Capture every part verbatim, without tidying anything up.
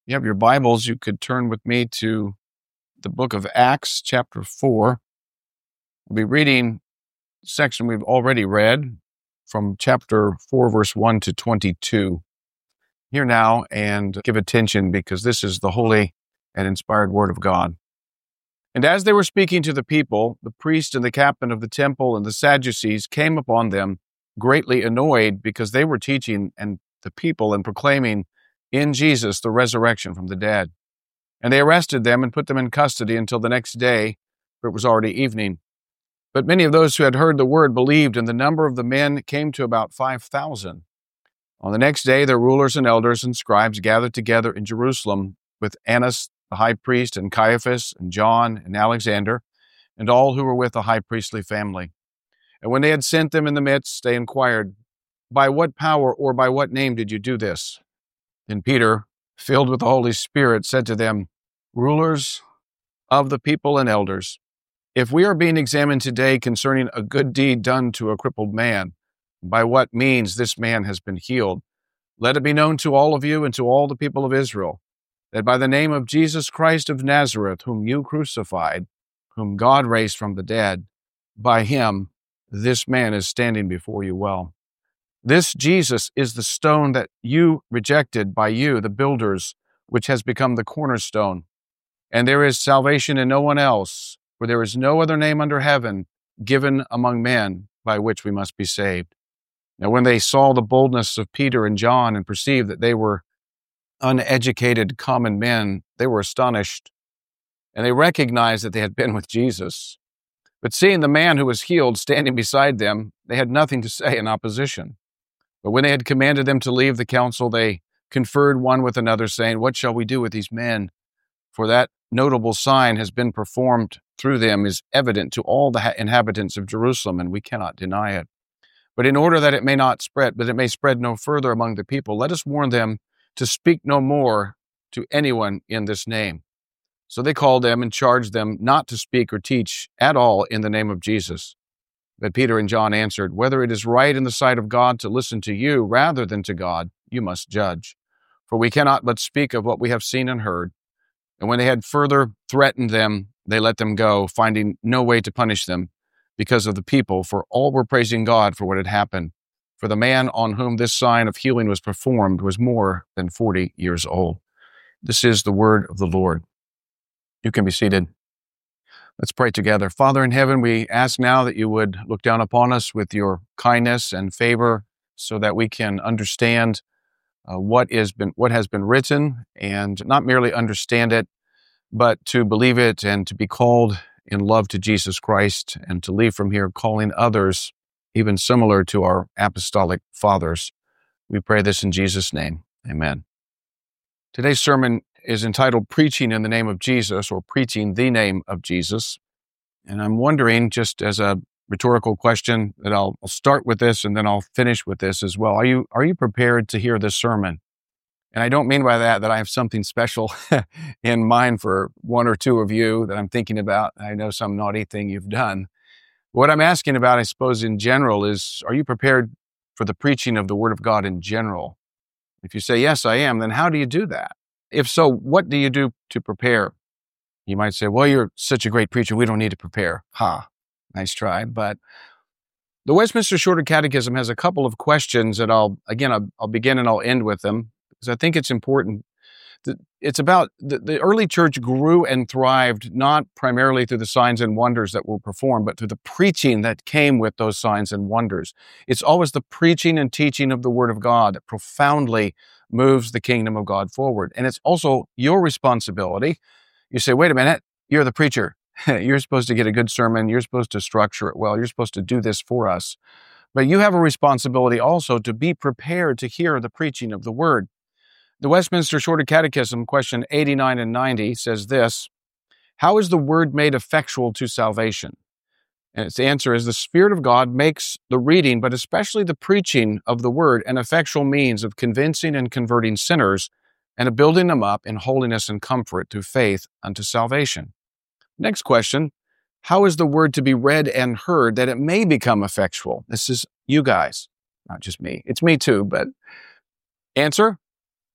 You have your Bibles, you could turn with me to the book of Acts, chapter four. We'll be reading the section we've already read from chapter four, verse one to twenty-two. Hear now and give attention, because this is the holy and inspired word of God. And as they were speaking to the people, the priest and the captain of the temple and the Sadducees came upon them, greatly annoyed, because they were teaching and the people and proclaiming in Jesus the resurrection from the dead. And they arrested them and put them in custody until the next day, for it was already evening. But many of those who had heard the word believed, and the number of the men came to about five thousand. On the next day, their rulers and elders and scribes gathered together in Jerusalem with Annas the high priest, and Caiaphas, and John, and Alexander, and all who were with the high priestly family. And when they had sent them in the midst, they inquired, "By what power or by what name did you do this?" Then Peter, filled with the Holy Spirit, said to them, "Rulers of the people and elders, if we are being examined today concerning a good deed done to a crippled man, by what means this man has been healed, let it be known to all of you and to all the people of Israel, that by the name of Jesus Christ of Nazareth, whom you crucified, whom God raised from the dead, by him this man is standing before you well. This Jesus is the stone that you rejected by you, the builders, which has become the cornerstone. And there is salvation in no one else, for there is no other name under heaven given among men by which we must be saved." Now when they saw the boldness of Peter and John and perceived that they were uneducated common men, they were astonished, and they recognized that they had been with Jesus. But seeing the man who was healed standing beside them, they had nothing to say in opposition. But when they had commanded them to leave the council, they conferred one with another, saying, "What shall we do with these men? For that notable sign has been performed through them is evident to all the inhabitants of Jerusalem, and we cannot deny it. But in order that it may not spread, that it may spread no further among the people, let us warn them to speak no more to anyone in this name." So they called them and charged them not to speak or teach at all in the name of Jesus. But Peter and John answered, "Whether it is right in the sight of God to listen to you rather than to God, you must judge. For we cannot but speak of what we have seen and heard." And when they had further threatened them, they let them go, finding no way to punish them because of the people, for all were praising God for what had happened. For the man on whom this sign of healing was performed was more than forty years old. This is the word of the Lord. You can be seated. Let's pray together. Father in heaven, we ask now that you would look down upon us with your kindness and favor so that we can understand uh, what is been, what has been written, and not merely understand it, but to believe it and to be called in love to Jesus Christ, and to leave from here calling others even similar to our apostolic fathers. We pray this in Jesus' name. Amen. Today's sermon is entitled Preaching in the Name of Jesus, or Preaching the Name of Jesus. And I'm wondering, just as a rhetorical question, that I'll, I'll start with this and then I'll finish with this as well. Are you, are you prepared to hear this sermon? And I don't mean by that that I have something special in mind for one or two of you that I'm thinking about. I know some naughty thing you've done. What I'm asking about, I suppose, in general is, are you prepared for the preaching of the Word of God in general? If you say, yes, I am, then how do you do that? If so, what do you do to prepare? You might say, well, you're such a great preacher, we don't need to prepare. Ha, nice try. But the Westminster Shorter Catechism has a couple of questions that I'll, again, I'll, I'll begin and I'll end with them, because I think it's important. It's about the, the early church grew and thrived not primarily through the signs and wonders that were performed, but through the preaching that came with those signs and wonders. It's always the preaching and teaching of the Word of God that profoundly moves the kingdom of God forward. And it's also your responsibility. You say, wait a minute, you're the preacher. You're supposed to get a good sermon. You're supposed to structure it well. You're supposed to do this for us. But you have a responsibility also to be prepared to hear the preaching of the Word. The Westminster Shorter Catechism, question eighty-nine and ninety, says this: how is the Word made effectual to salvation? And its answer is, the Spirit of God makes the reading, but especially the preaching of the Word, an effectual means of convincing and converting sinners, and of building them up in holiness and comfort through faith unto salvation. Next question: how is the Word to be read and heard that it may become effectual? This is you guys, not just me. It's me too, but answer: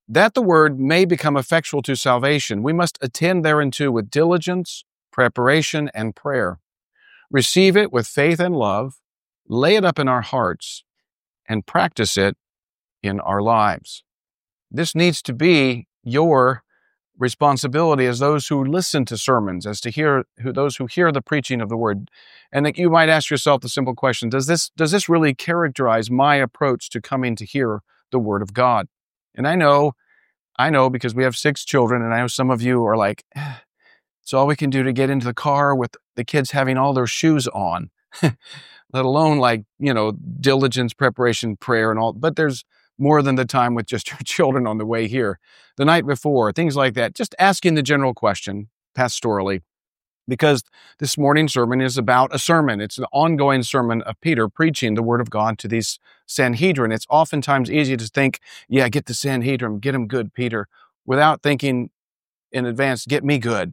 that the word may become effectual to salvation, we must attend thereunto with diligence, preparation, and prayer. Receive it with faith and love, lay it up in our hearts, and practice it in our lives. This needs to be your responsibility as those who listen to sermons, as to hear who, those who hear the preaching of the word. And that you might ask yourself the simple question, does this, does this really characterize my approach to coming to hear the word of God? And I know, I know because we have six children, and I know some of you are like, eh, it's all we can do to get into the car with the kids having all their shoes on, let alone like, you know, diligence, preparation, prayer, and all. But there's more than the time with just your children on the way here. The night before, things like that. Just asking the general question, pastorally, because this morning's sermon is about a sermon. It's an ongoing sermon of Peter preaching the word of God to these Sanhedrin. It's oftentimes easy to think, yeah, get the Sanhedrin, get them good, Peter, without thinking in advance, get me good.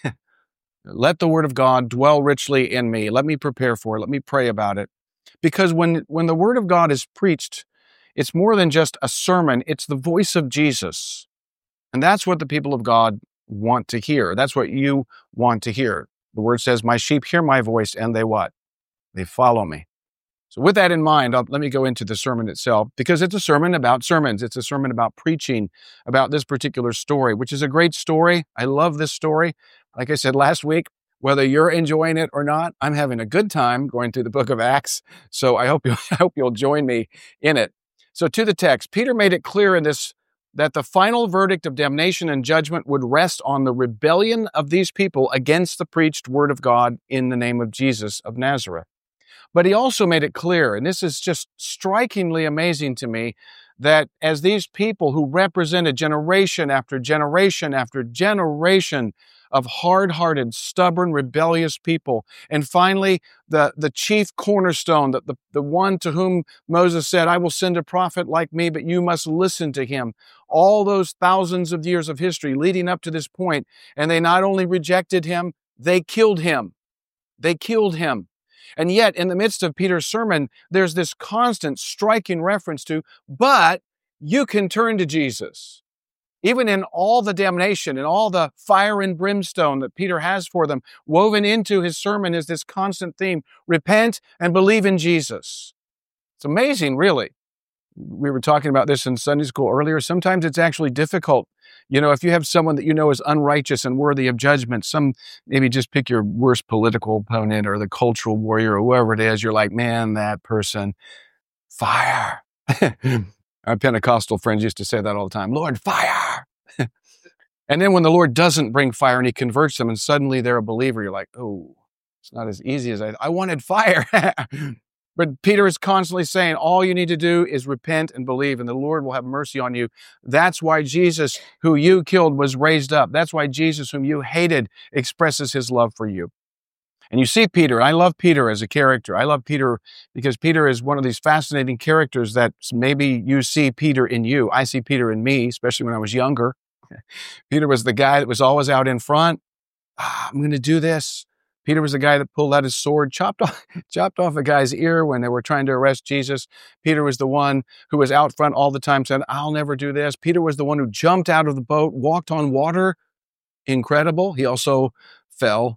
Let the word of God dwell richly in me. Let me prepare for it. Let me pray about it. Because when, when the word of God is preached, it's more than just a sermon. It's the voice of Jesus. And that's what the people of God want to hear. That's what you want to hear. The word says, my sheep hear my voice, and they what? They follow me. So with that in mind, I'll, let me go into the sermon itself, because it's a sermon about sermons. It's a sermon about preaching about this particular story, which is a great story. I love this story. Like I said last week, whether you're enjoying it or not, I'm having a good time going through the book of Acts. So I hope you, I hope you'll join me in it. So to the text, Peter made it clear in this that the final verdict of damnation and judgment would rest on the rebellion of these people against the preached word of God in the name of Jesus of Nazareth. But he also made it clear, and this is just strikingly amazing to me, that as these people who represented generation after generation after generation of hard-hearted, stubborn, rebellious people, and finally the, the chief cornerstone, the, the, the one to whom Moses said, I will send a prophet like me, but you must listen to him. All those thousands of years of history leading up to this point, and they not only rejected him, they killed him. They killed him. And yet, in the midst of Peter's sermon, there's this constant striking reference to, but you can turn to Jesus. Even in all the damnation and all the fire and brimstone that Peter has for them, woven into his sermon is this constant theme, repent and believe in Jesus. It's amazing, really. We were talking about this in Sunday school earlier. Sometimes it's actually difficult. You know, if you have someone that you know is unrighteous and worthy of judgment, some maybe just pick your worst political opponent or the cultural warrior or whoever it is. You're like, man, that person, fire. Our Pentecostal friends used to say that all the time. Lord, fire. And then when the Lord doesn't bring fire and he converts them and suddenly they're a believer, you're like, oh, it's not as easy as I, I wanted fire. But Peter is constantly saying, all you need to do is repent and believe, and the Lord will have mercy on you. That's why Jesus, who you killed, was raised up. That's why Jesus, whom you hated, expresses his love for you. And you see Peter, I love Peter as a character. I love Peter because Peter is one of these fascinating characters that maybe you see Peter in you. I see Peter in me, especially when I was younger. Peter was the guy that was always out in front. Ah, I'm going to do this. Peter was the guy that pulled out his sword, chopped off, chopped off a guy's ear when they were trying to arrest Jesus. Peter was the one who was out front all the time saying, I'll never do this. Peter was the one who jumped out of the boat, walked on water. Incredible. He also fell.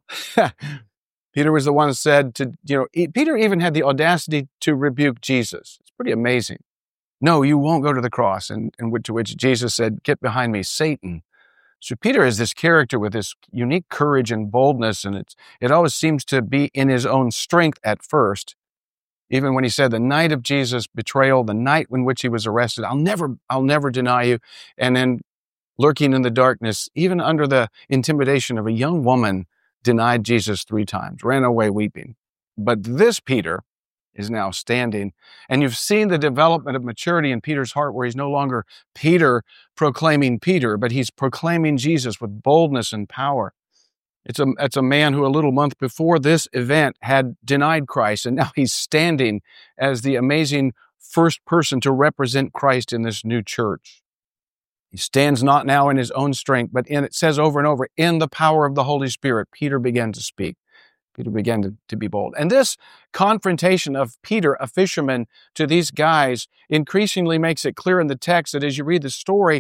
Peter was the one that said to, you know, Peter even had the audacity to rebuke Jesus. It's pretty amazing. No, you won't go to the cross. And, and to which Jesus said, get behind me, Satan. So Peter is this character with this unique courage and boldness, and it's, it always seems to be in his own strength at first. Even when he said the night of Jesus' betrayal, the night in which he was arrested, I'll never, I'll never deny you. And then lurking in the darkness, even under the intimidation of a young woman, denied Jesus three times, ran away weeping. But this Peter is now standing. And you've seen the development of maturity in Peter's heart where he's no longer Peter proclaiming Peter, but he's proclaiming Jesus with boldness and power. It's a, it's a man who a little month before this event had denied Christ, and now he's standing as the amazing first person to represent Christ in this new church. He stands not now in his own strength, but in, it says over and over, in the power of the Holy Spirit, Peter began to speak. Peter began to, to be bold. And this confrontation of Peter, a fisherman, to these guys increasingly makes it clear in the text that as you read the story,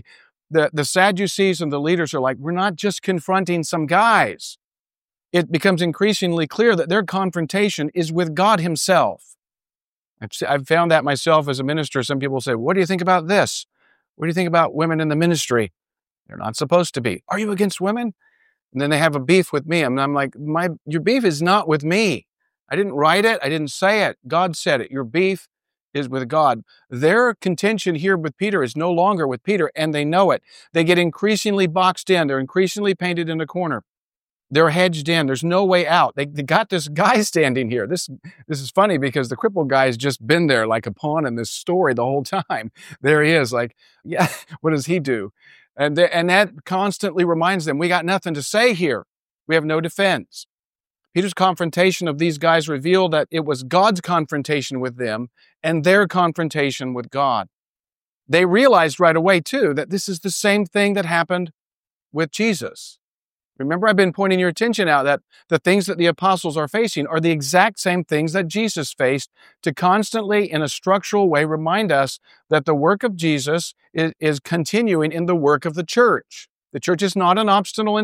The, the Sadducees and the leaders are like, we're not just confronting some guys. It becomes increasingly clear that their confrontation is with God himself. I've, I've found that myself as a minister. Some people say, what do you think about this? What do you think about women in the ministry? They're not supposed to be. Are you against women? And then they have a beef with me. And I'm like, my, your beef is not with me. I didn't write it. I didn't say it. God said it. Your beef is with God. Their contention here with Peter is no longer with Peter, and they know it. They get increasingly boxed in. They're increasingly painted in a corner. They're hedged in. There's no way out. They, they got this guy standing here. This, this is funny because the crippled guy has just been there like a pawn in this story the whole time. There he is, like, yeah, what does he do? And, they, and that constantly reminds them, we got nothing to say here. We have no defense. Peter's confrontation of these guys revealed that it was God's confrontation with them and their confrontation with God. They realized right away, too, that this is the same thing that happened with Jesus. Remember, I've been pointing your attention out that the things that the apostles are facing are the exact same things that Jesus faced, to constantly, in a structural way, remind us that the work of Jesus is, is continuing in the work of the church. The church is not an optional,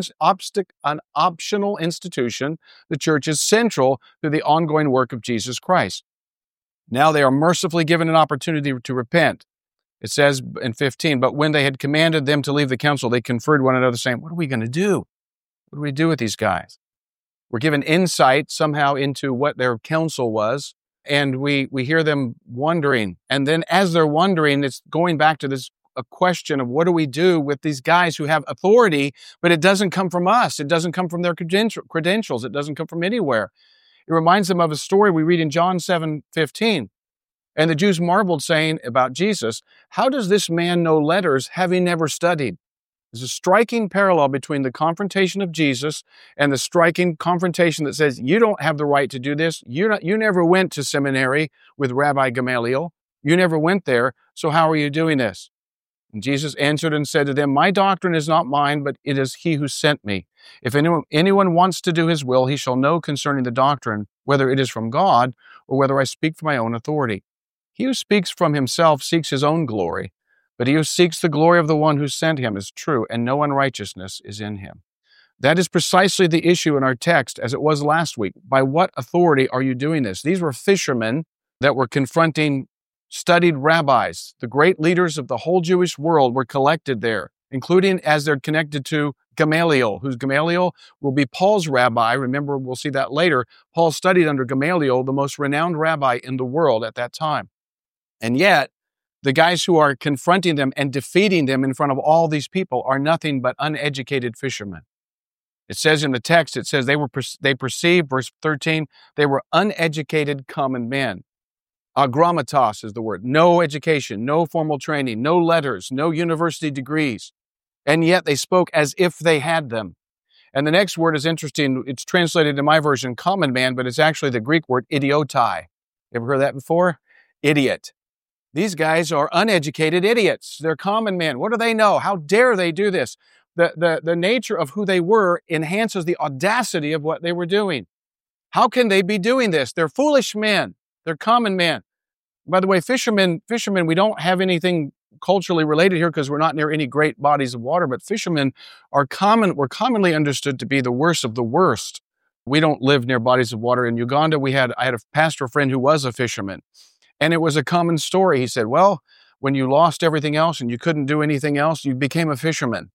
an optional institution. The church is central to the ongoing work of Jesus Christ. Now they are mercifully given an opportunity to repent. It says in fifteen, but when they had commanded them to leave the council, they conferred one another, saying, what are we going to do? What do we do with these guys? We're given insight somehow into what their counsel was, and we, we hear them wondering. And then as they're wondering, it's going back to this a question of what do we do with these guys who have authority, but it doesn't come from us. It doesn't come from their credentials. It doesn't come from anywhere. It reminds them of a story we read in John seven fifteen. And the Jews marveled, saying about Jesus, how does this man know letters, having never studied? There's a striking parallel between the confrontation of Jesus and the striking confrontation that says, you don't have the right to do this. You not, you never went to seminary with Rabbi Gamaliel. You never went there. So how are you doing this? And Jesus answered and said to them, my doctrine is not mine, but it is he who sent me. If anyone, anyone wants to do his will, he shall know concerning the doctrine, whether it is from God or whether I speak from my own authority. He who speaks from himself seeks his own glory, but he who seeks the glory of the one who sent him is true, and no unrighteousness is in him. That is precisely the issue in our text, as it was last week. By what authority are you doing this? These were fishermen that were confronting studied rabbis. The great leaders of the whole Jewish world were collected there, including as they're connected to Gamaliel, whose Gamaliel will be Paul's rabbi. Remember, we'll see that later. Paul studied under Gamaliel, the most renowned rabbi in the world at that time. And yet, the guys who are confronting them and defeating them in front of all these people are nothing but uneducated fishermen. It says in the text, it says they were they perceived, verse thirteen, they were uneducated common men. Agrammatos is the word. No education, no formal training, no letters, no university degrees. And yet they spoke as if they had them. And the next word is interesting. It's translated in my version, common man, but it's actually the Greek word idiotai. Ever heard that before? Idiot. These guys are uneducated idiots. They're common men. What do they know? How dare they do this? The, the, the nature of who they were enhances the audacity of what they were doing. How can they be doing this? They're foolish men. They're common men. By the way, fishermen, fishermen, we don't have anything culturally related here because we're not near any great bodies of water, but fishermen are common, were commonly understood to be the worst of the worst. We don't live near bodies of water. In Uganda, we had, I had a pastor friend who was a fisherman. And it was a common story. He said, well, when you lost everything else and you couldn't do anything else, you became a fisherman.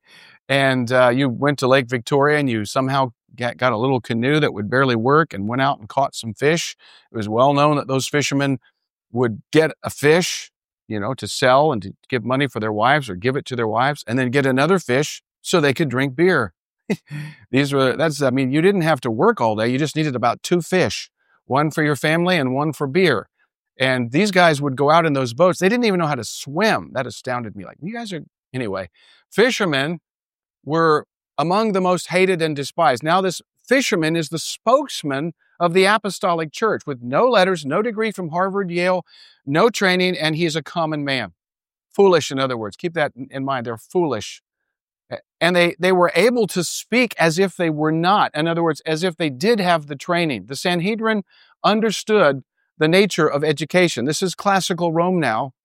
and uh, you went to Lake Victoria and you somehow got, got a little canoe that would barely work and went out and caught some fish. It was well known that those fishermen would get a fish, you know, to sell and to give money for their wives or give it to their wives, and then get another fish so they could drink beer. These were, that's, I mean, you didn't have to work all day. You just needed about two fish, one for your family and one for beer. And these guys would go out in those boats. They didn't even know how to swim. That astounded me. Like, you guys are, anyway, fishermen were among the most hated and despised. Now this fisherman is the spokesman of the apostolic church with no letters, no degree from Harvard, Yale, no training, and he is a common man. Foolish, in other words. Keep that in mind. They're foolish. And they, they were able to speak as if they were not. In other words, as if they did have the training. The Sanhedrin understood the nature of education. This is classical Rome now.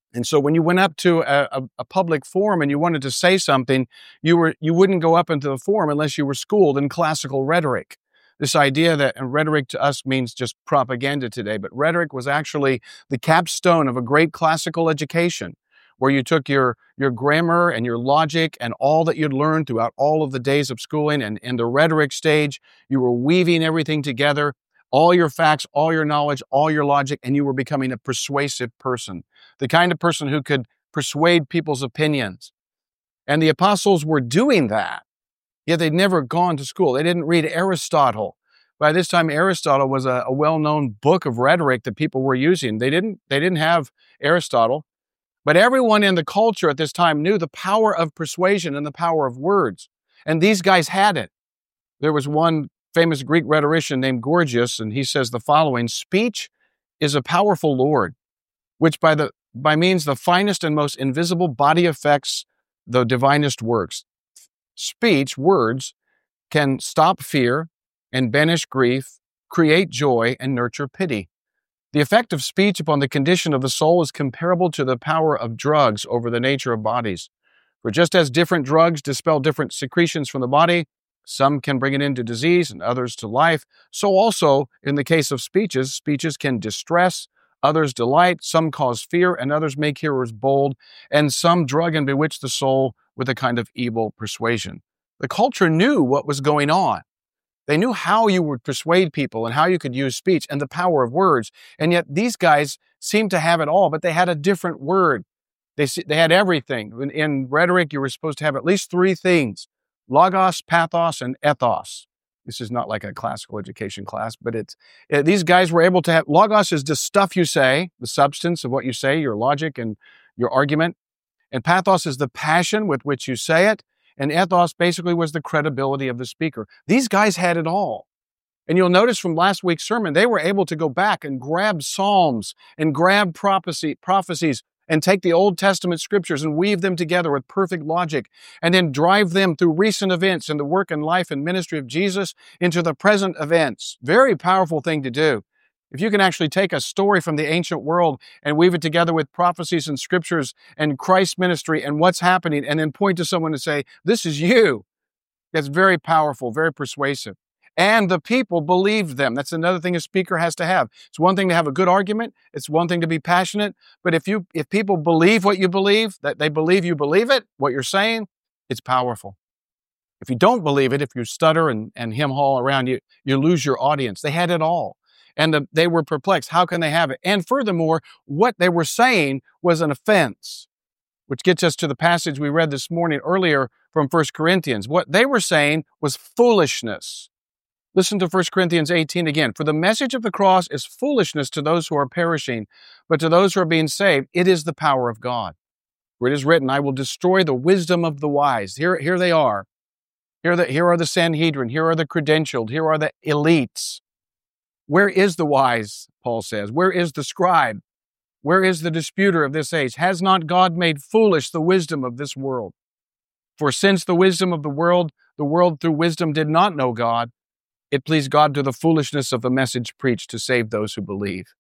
And so when you went up to a, a, a public forum and you wanted to say something, you were you wouldn't go up into the forum unless you were schooled in classical rhetoric. This idea that, and rhetoric to us means just propaganda today, but rhetoric was actually the capstone of a great classical education, where you took your, your grammar and your logic and all that you'd learned throughout all of the days of schooling, and in the rhetoric stage, you were weaving everything together, all your facts, all your knowledge, all your logic, and you were becoming a persuasive person, the kind of person who could persuade people's opinions. And the apostles were doing that, yet they'd never gone to school. They didn't read Aristotle. By this time, Aristotle was a, a well-known book of rhetoric that people were using. They didn't, they didn't have Aristotle, but everyone in the culture at this time knew the power of persuasion and the power of words. And these guys had it. There was one famous Greek rhetorician named Gorgias, and he says the following: speech is a powerful lord, which by the by means the finest and most invisible body affects the divinest works. Speech, words, can stop fear and banish grief, create joy, and nurture pity. The effect of speech upon the condition of the soul is comparable to the power of drugs over the nature of bodies. For just as different drugs dispel different secretions from the body, some can bring it into disease and others to life, so also in the case of speeches, speeches can distress, others delight, some cause fear, and others make hearers bold, and some drug and bewitch the soul with a kind of evil persuasion. The culture knew what was going on. They knew how you would persuade people and how you could use speech and the power of words. And yet these guys seemed to have it all, but they had a different word. They, they had everything. In, in rhetoric, you were supposed to have at least three things: logos, pathos, and ethos. This is not like a classical education class, but it's, it, these guys were able to have, logos is the stuff you say, the substance of what you say, your logic and your argument. And pathos is the passion with which you say it. And ethos basically was the credibility of the speaker. These guys had it all. And you'll notice from last week's sermon, they were able to go back and grab Psalms and grab prophecy, prophecies and take the Old Testament scriptures and weave them together with perfect logic, and then drive them through recent events in the work and life and ministry of Jesus into the present events. Very powerful thing to do. If you can actually take a story from the ancient world and weave it together with prophecies and scriptures and Christ's ministry and what's happening, and then point to someone and say, this is you. That's very powerful, very persuasive. And the people believed them. That's another thing a speaker has to have. It's one thing to have a good argument. It's one thing to be passionate. But if you, if people believe what you believe, that they believe you believe it, what you're saying, it's powerful. If you don't believe it, if you stutter and, and hem-haw around, you, you lose your audience. They had it all. And the, they were perplexed. How can they have it? And furthermore, what they were saying was an offense, which gets us to the passage we read this morning earlier from First Corinthians. What they were saying was foolishness. Listen to First Corinthians eighteen again. For the message of the cross is foolishness to those who are perishing, but to those who are being saved, it is the power of God. For it is written, I will destroy the wisdom of the wise. Here, here they are. Here, the, here are the Sanhedrin. Here are the credentialed. Here are the elites. Where is the wise, Paul says? Where is the scribe? Where is the disputer of this age? Has not God made foolish the wisdom of this world? For since the wisdom of the world, the world through wisdom did not know God, it pleased God to the foolishness of the message preached to save those who believe.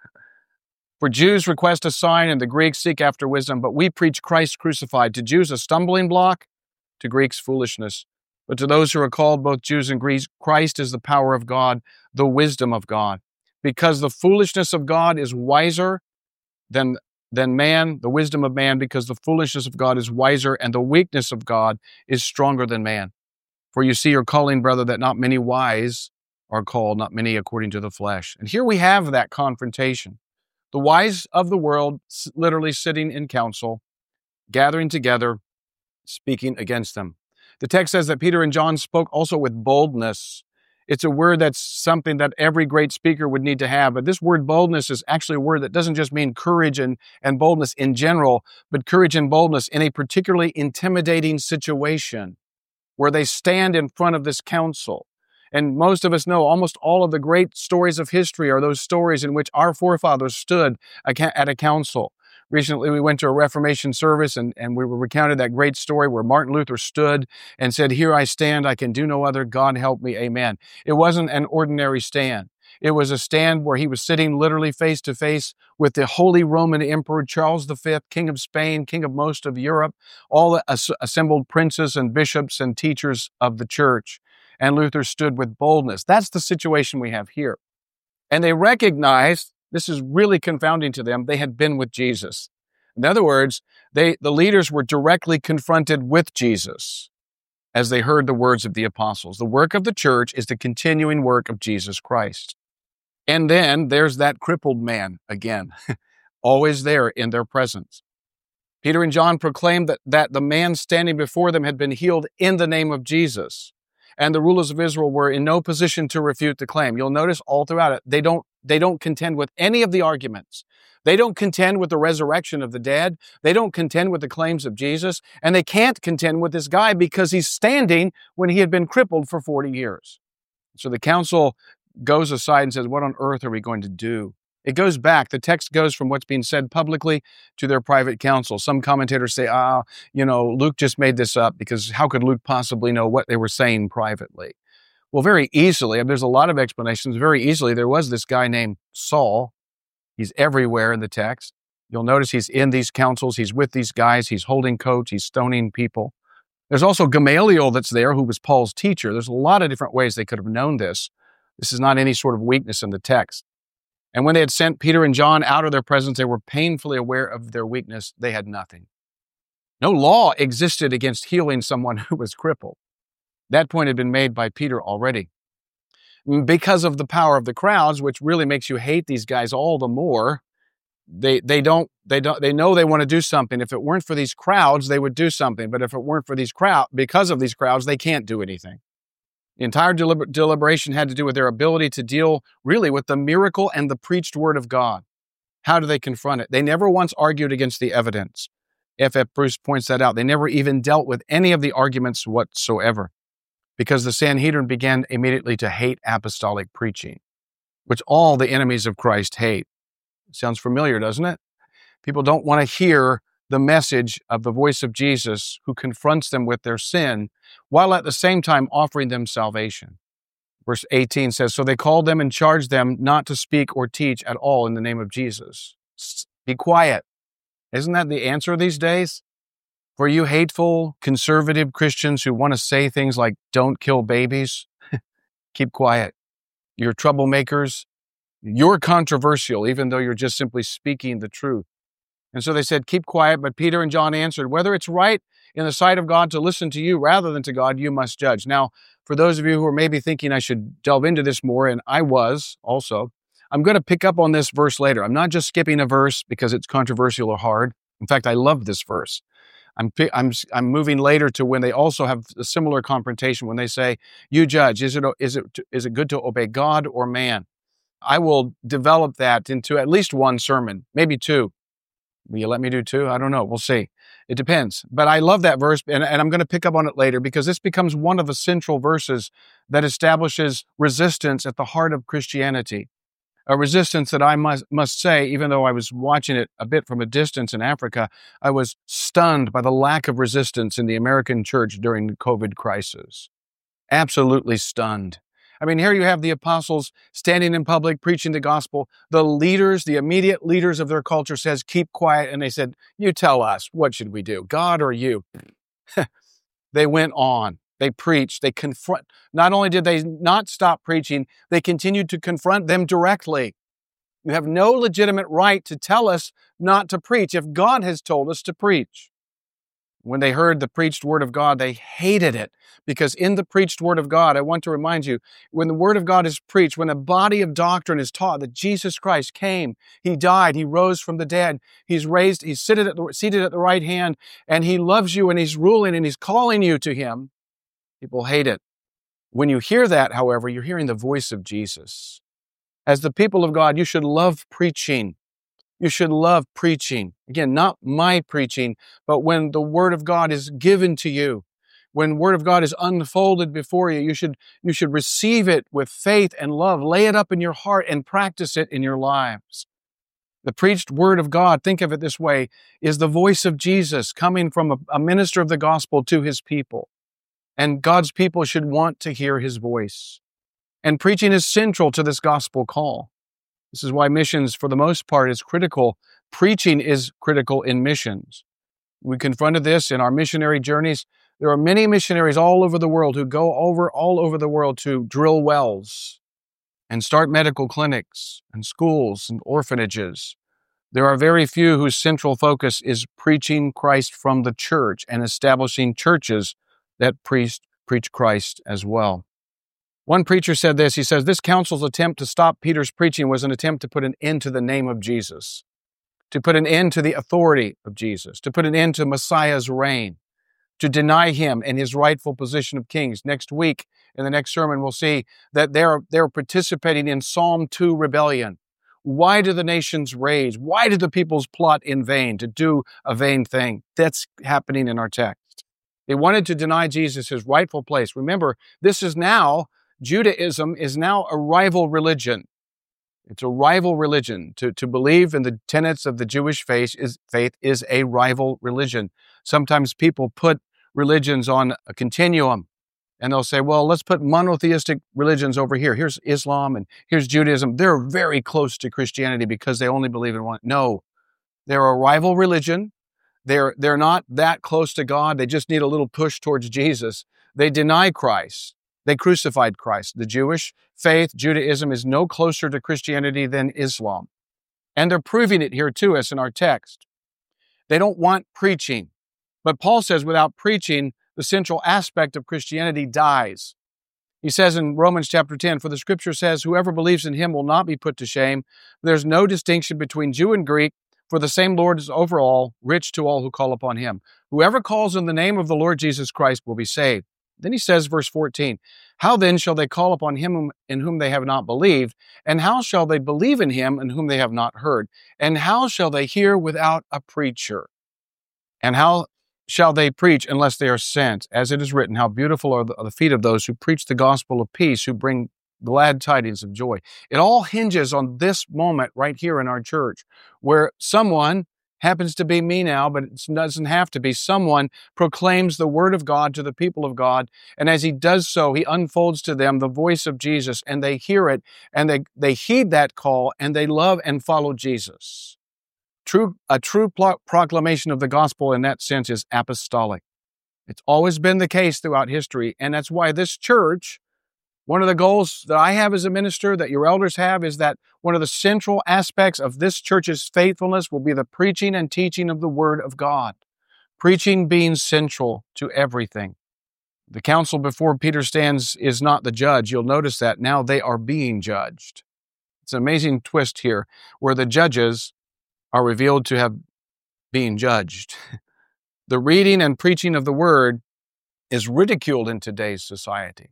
For Jews request a sign and the Greeks seek after wisdom, but we preach Christ crucified. To Jews a stumbling block, to Greeks foolishness. But to those who are called, both Jews and Greeks, Christ is the power of God, the wisdom of God. Because the foolishness of God is wiser than, than man, the wisdom of man, because the foolishness of God is wiser, and the weakness of God is stronger than man. For you see your calling, brother, that not many wise are called, not many according to the flesh. And here we have that confrontation. The wise of the world literally sitting in council, gathering together, speaking against them. The text says that Peter and John spoke also with boldness. It's a word that's something that every great speaker would need to have. But this word boldness is actually a word that doesn't just mean courage and, and boldness in general, but courage and boldness in a particularly intimidating situation where they stand in front of this council. And most of us know almost all of the great stories of history are those stories in which our forefathers stood at a council. Recently, we went to a Reformation service and, and we were recounted that great story where Martin Luther stood and said, here I stand, I can do no other, God help me, amen. It wasn't an ordinary stand. It was a stand where he was sitting literally face to face with the Holy Roman Emperor Charles the Fifth, King of Spain, King of most of Europe, all the as- assembled princes and bishops and teachers of the church. And Luther stood with boldness. That's the situation we have here. And they recognized, this is really confounding to them, they had been with Jesus. In other words, they, the leaders were directly confronted with Jesus as they heard the words of the apostles. The work of the church is the continuing work of Jesus Christ. And then there's that crippled man again, always there in their presence. Peter and John proclaimed that, that the man standing before them had been healed in the name of Jesus. And the rulers of Israel were in no position to refute the claim. You'll notice all throughout it, they don't, they don't contend with any of the arguments. They don't contend with the resurrection of the dead. They don't contend with the claims of Jesus. And they can't contend with this guy because he's standing when he had been crippled for forty years. So the council goes aside and says, what on earth are we going to do? It goes back. The text goes from what's being said publicly to their private counsel. Some commentators say, ah, you know, Luke just made this up because how could Luke possibly know what they were saying privately? Well, very easily, and there's a lot of explanations, very easily, there was this guy named Saul. He's everywhere in the text. You'll notice he's in these councils. He's with these guys. He's holding coats. He's stoning people. There's also Gamaliel that's there, who was Paul's teacher. There's a lot of different ways they could have known this. This is not any sort of weakness in the text. And when they had sent Peter and John out of their presence, they were painfully aware of their weakness. They had nothing. No law existed against healing someone who was crippled. That point had been made by Peter already. Because of the power of the crowds, which really makes you hate these guys all the more, they they don't they don't they know they want to do something. If it weren't for these crowds, they would do something. But if it weren't for these crowd, because of these crowds, they can't do anything. The entire deliber- deliberation had to do with their ability to deal really with the miracle and the preached word of God. How do they confront it? They never once argued against the evidence. F F Bruce points that out. They never even dealt with any of the arguments whatsoever, because the Sanhedrin began immediately to hate apostolic preaching, which all the enemies of Christ hate. Sounds familiar, doesn't it? People don't want to hear the message of the voice of Jesus, who confronts them with their sin, while at the same time offering them salvation. Verse eighteen says, so they called them and charged them not to speak or teach at all in the name of Jesus. Be quiet. Isn't that the answer these days? For you hateful, conservative Christians who want to say things like, don't kill babies, keep quiet. You're troublemakers. You're controversial, even though you're just simply speaking the truth. And so they said, keep quiet. But Peter and John answered, whether it's right in the sight of God to listen to you rather than to God, you must judge. Now, for those of you who are maybe thinking I should delve into this more, and I was also, I'm going to pick up on this verse later. I'm not just skipping a verse because it's controversial or hard. In fact, I love this verse. I'm, I'm, I'm moving later to when they also have a similar confrontation when they say, you judge, is it, is it, is it good to obey God or man? I will develop that into at least one sermon, maybe two. Will you let me do two? I don't know. We'll see. It depends. But I love that verse, and, and I'm going to pick up on it later because this becomes one of the central verses that establishes resistance at the heart of Christianity. A resistance that I must, must say, even though I was watching it a bit from a distance in Africa, I was stunned by the lack of resistance in the American church during the COVID crisis. Absolutely stunned. I mean, here you have the apostles standing in public, preaching the gospel. The leaders, the immediate leaders of their culture says, keep quiet. And they said, you tell us, what should we do? God or you? They went on. They preached. They confront. Not only did they not stop preaching, they continued to confront them directly. You have no legitimate right to tell us not to preach if God has told us to preach. When they heard the preached word of God, they hated it because in the preached word of God, I want to remind you, when the word of God is preached, when a body of doctrine is taught that Jesus Christ came, He died, He rose from the dead, He's raised, He's seated at the, seated at the right hand, and He loves you and He's ruling and He's calling you to Him, people hate it. When you hear that, however, you're hearing the voice of Jesus. As the people of God, you should love preaching. You should love preaching. Again, not my preaching, but when the Word of God is given to you, when Word of God is unfolded before you, you should, you should receive it with faith and love, lay it up in your heart and practice it in your lives. The preached Word of God, think of it this way, is the voice of Jesus coming from a, a minister of the gospel to His people. And God's people should want to hear His voice. And preaching is central to this gospel call. This is why missions, for the most part, is critical. Preaching is critical in missions. We confronted this in our missionary journeys. There are many missionaries all over the world who go over all over the world to drill wells and start medical clinics and schools and orphanages. There are very few whose central focus is preaching Christ from the church and establishing churches that preach, preach Christ as well. One preacher said this. He says, this council's attempt to stop Peter's preaching was an attempt to put an end to the name of Jesus, to put an end to the authority of Jesus, to put an end to Messiah's reign, to deny him and his rightful position of kings. Next week, in the next sermon, we'll see that they're, they're participating in Psalm two rebellion. Why do the nations rage? Why do the peoples plot in vain to do a vain thing? That's happening in our text. They wanted to deny Jesus his rightful place. Remember, this is now, Judaism is now a rival religion. It's a rival religion. To, to believe in the tenets of the Jewish faith is, faith is a rival religion. Sometimes people put religions on a continuum, and they'll say, well, let's put monotheistic religions over here. Here's Islam and here's Judaism. They're very close to Christianity because they only believe in one. No, they're a rival religion. They're, they're not that close to God. They just need a little push towards Jesus. They deny Christ. They crucified Christ. The Jewish faith, Judaism, is no closer to Christianity than Islam. And they're proving it here to us in our text. They don't want preaching. But Paul says without preaching, the central aspect of Christianity dies. He says in Romans chapter ten, for the scripture says, whoever believes in him will not be put to shame. There's no distinction between Jew and Greek, for the same Lord is over all, rich to all who call upon him. Whoever calls in the name of the Lord Jesus Christ will be saved. Then he says, verse fourteen, how then shall they call upon him in whom they have not believed? And how shall they believe in him in whom they have not heard? And how shall they hear without a preacher? And how shall they preach unless they are sent? As it is written, how beautiful are the, are the feet of those who preach the gospel of peace, who bring glad tidings of joy. It all hinges on this moment right here in our church, where someone, happens to be me now, but it doesn't have to be, someone proclaims the word of God to the people of God, and as he does so, he unfolds to them the voice of Jesus, and they hear it, and they, they heed that call, and they love and follow Jesus. True, a true pro- proclamation of the gospel in that sense is apostolic. It's always been the case throughout history, and that's why this church, one of the goals that I have as a minister, that your elders have, is that one of the central aspects of this church's faithfulness will be the preaching and teaching of the Word of God. Preaching being central to everything. The council before Peter stands is not the judge. You'll notice that now they are being judged. It's an amazing twist here, where the judges are revealed to have been judged. The reading and preaching of the Word is ridiculed in today's society.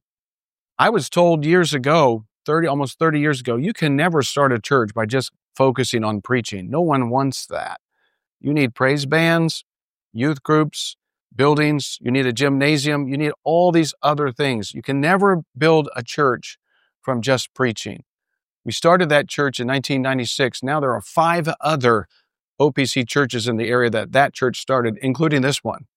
I was told years ago, thirty, almost thirty years ago, you can never start a church by just focusing on preaching. No one wants that. You need praise bands, youth groups, buildings. You need a gymnasium. You need all these other things. You can never build a church from just preaching. We started that church in nineteen ninety-six. Now there are five other O P C churches in the area that that church started, including this one.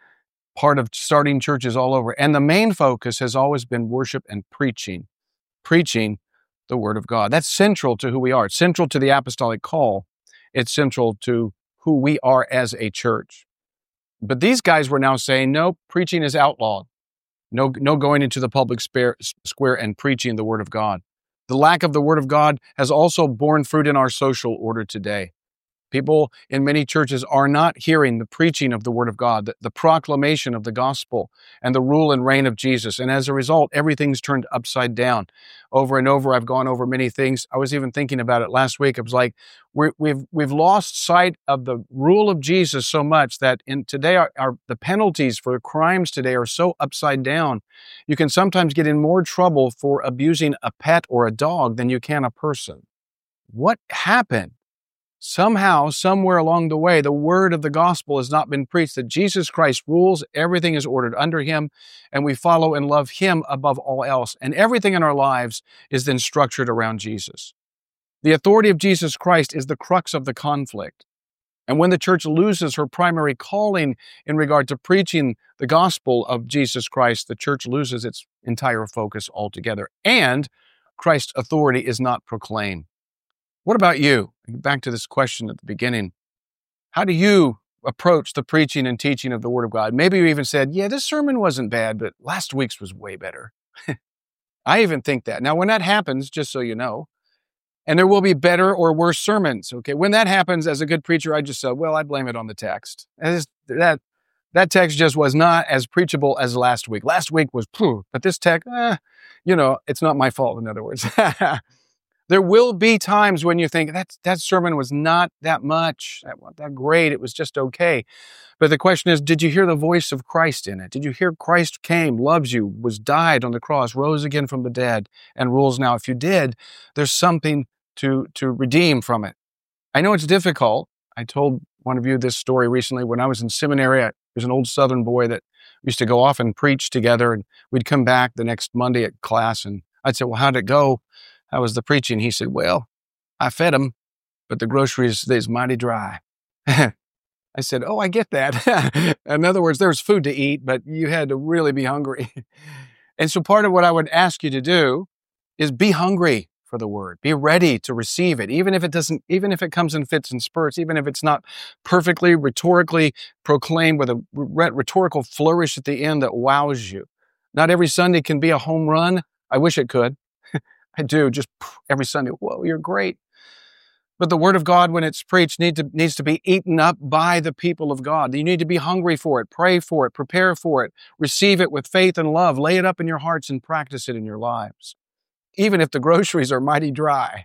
Part of starting churches all over. And the main focus has always been worship and preaching. Preaching the Word of God. That's central to who we are. It's central to the apostolic call. It's central to who we are as a church. But these guys were now saying, no, preaching is outlawed. No, no going into the public square and preaching the Word of God. The lack of the Word of God has also borne fruit in our social order today. People in many churches are not hearing the preaching of the Word of God, the, the proclamation of the gospel, and the rule and reign of Jesus. And as a result, everything's turned upside down. Over and over, I've gone over many things. I was even thinking about it last week. I was like, we're, we've we've lost sight of the rule of Jesus so much that in today, our, our the penalties for crimes today are so upside down. You can sometimes get in more trouble for abusing a pet or a dog than you can a person. What happened? Somehow, somewhere along the way, the word of the gospel has not been preached, that Jesus Christ rules, everything is ordered under him, and we follow and love him above all else. And everything in our lives is then structured around Jesus. The authority of Jesus Christ is the crux of the conflict. And when the church loses her primary calling in regard to preaching the gospel of Jesus Christ, the church loses its entire focus altogether. And Christ's authority is not proclaimed. What about you? Back to this question at the beginning. How do you approach the preaching and teaching of the Word of God? Maybe you even said, yeah, this sermon wasn't bad, but last week's was way better. I even think that. Now, when that happens, just so you know, and there will be better or worse sermons, okay? When that happens, as a good preacher, I just say, well, I blame it on the text. As that, that text just was not as preachable as last week. Last week was, phew, but this text, eh, you know, it's not my fault, in other words. There will be times when you think, that, that sermon was not that much, that, that great, it was just okay. But the question is, did you hear the voice of Christ in it? Did you hear Christ came, loves you, was died on the cross, rose again from the dead, and rules now? If you did, there's something to, to redeem from it. I know it's difficult. I told one of you this story recently. When I was in seminary, I was an old Southern boy that used to go off and preach together, and we'd come back the next Monday at class, and I'd say, well, how'd it go? How was the preaching? He said, well, I fed them, but the groceries, they's mighty dry. I said, oh, I get that. In other words, there's food to eat, but you had to really be hungry. And so part of what I would ask you to do is be hungry for the Word. Be ready to receive it, even if it doesn't, even if it comes in fits and spurts, even if it's not perfectly rhetorically proclaimed with a rhetorical flourish at the end that wows you. Not every Sunday can be a home run. I wish it could. I do, just every Sunday. Whoa, you're great. But the Word of God, when it's preached, need to, needs to be eaten up by the people of God. You need to be hungry for it, pray for it, prepare for it, receive it with faith and love, lay it up in your hearts and practice it in your lives. Even if the groceries are mighty dry,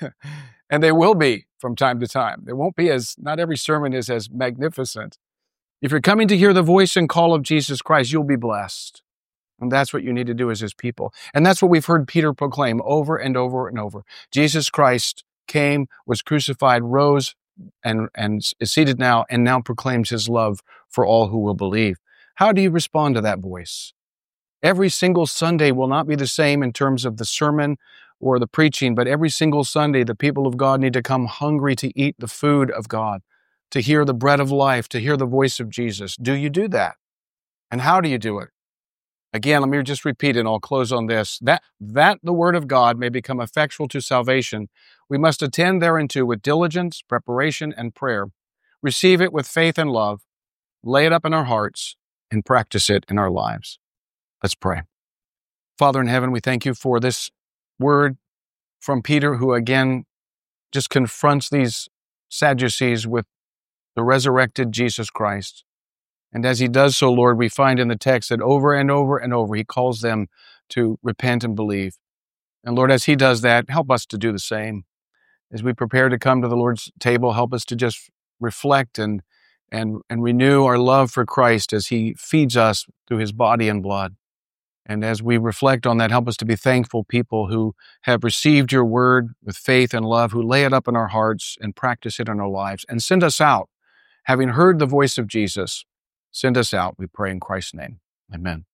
and they will be from time to time. They won't be as, not every sermon is as magnificent. If you're coming to hear the voice and call of Jesus Christ, you'll be blessed. And that's what you need to do as His people. And that's what we've heard Peter proclaim over and over and over. Jesus Christ came, was crucified, rose, and, and is seated now, and now proclaims His love for all who will believe. How do you respond to that voice? Every single Sunday will not be the same in terms of the sermon or the preaching, but every single Sunday, the people of God need to come hungry to eat the food of God, to hear the bread of life, to hear the voice of Jesus. Do you do that? And how do you do it? Again, let me just repeat it, and I'll close on this. That, that the Word of God may become effectual to salvation, we must attend thereunto with diligence, preparation, and prayer. Receive it with faith and love, lay it up in our hearts, and practice it in our lives. Let's pray. Father in heaven, we thank you for this word from Peter, who again just confronts these Sadducees with the resurrected Jesus Christ. And as he does so, Lord, we find in the text that over and over and over, he calls them to repent and believe. And Lord, as he does that, help us to do the same. As we prepare to come to the Lord's table, help us to just reflect and, and, and renew our love for Christ as he feeds us through his body and blood. And as we reflect on that, help us to be thankful people who have received your word with faith and love, who lay it up in our hearts and practice it in our lives. And send us out, having heard the voice of Jesus. Send us out, we pray in Christ's name. Amen.